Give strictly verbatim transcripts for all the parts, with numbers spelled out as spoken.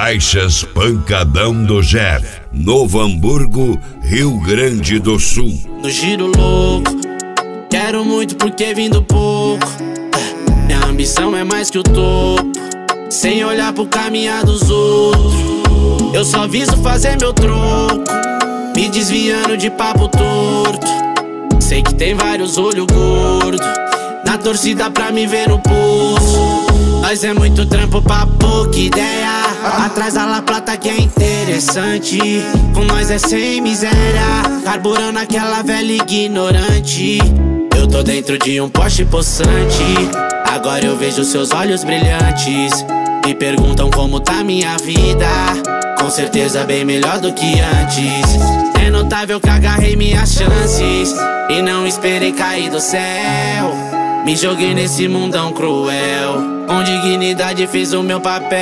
Caixas Pancadão do Jeff, Novo Hamburgo, Rio Grande do Sul. No giro louco, quero muito porque vim do pouco. Minha ambição é mais que o topo, sem olhar pro caminhar dos outros. Eu só viso fazer meu troco, me desviando de papo torto. Sei que tem vários olhos gordos na torcida pra me ver no poço. Nós é muito trampo pra pouca ideia, atrás da La Plata que é interessante. Com nós é sem miséria, carburando aquela velha ignorante. Eu tô dentro de um Porsche possante, agora eu vejo seus olhos brilhantes. Me perguntam como tá minha vida, com certeza bem melhor do que antes. É notável que agarrei minhas chances e não esperei cair do céu. Me joguei nesse mundão cruel, com dignidade fiz o meu papel.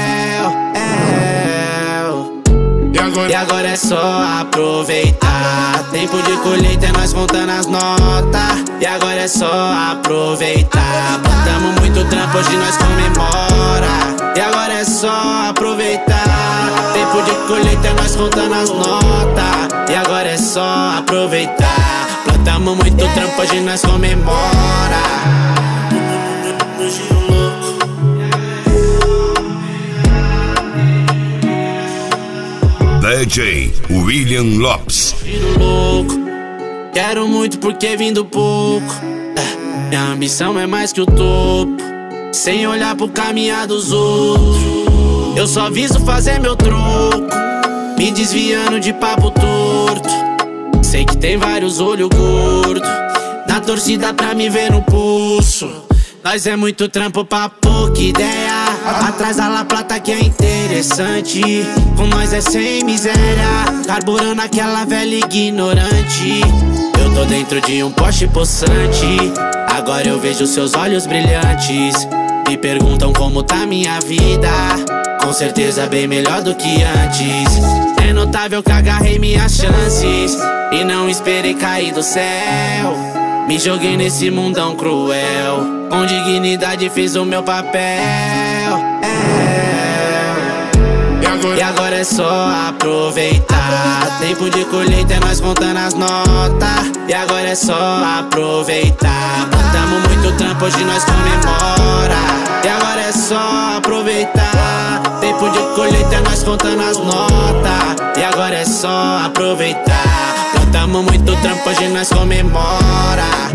É. E, agora? e agora é só aproveitar. Tempo de colheita é nós contando as notas. E agora é só aproveitar. Botamos muito trampo, hoje nós comemora. E agora é só aproveitar. Tempo de colheita é nós contando as notas. E agora é só aproveitar. Plantamos muito trampo, hoje nós comemora. D J William Lopes. Giro louco, quero muito porque vim do pouco. Minha ambição é mais que o topo, sem olhar pro caminhar dos outros. Eu só viso fazer meu troco, me desviando de papo torto. Sei que tem vários olhos gordos na torcida pra me ver no pulso. Nós é muito trampo pra pouca ideia, atrás da La Plata que é interessante. Com nós é sem miséria, carburando aquela velha ignorante. Eu tô dentro de um Porsche possante, agora eu vejo seus olhos brilhantes. Me perguntam como tá minha vida, com certeza bem melhor do que antes. É notável que agarrei minhas chances e não esperei cair do céu. Me joguei nesse mundão cruel, com dignidade fiz o meu papel. É. E, agora? e agora é só aproveitar. Tempo de colheita é nós contando as notas. E agora é só aproveitar. Botamos muito trampo, hoje nós comemora. E agora é só aproveitar. Tempo de colheita é nós contando as notas. E agora é só aproveitar. Plantamos muito trampo, hoje nós comemora.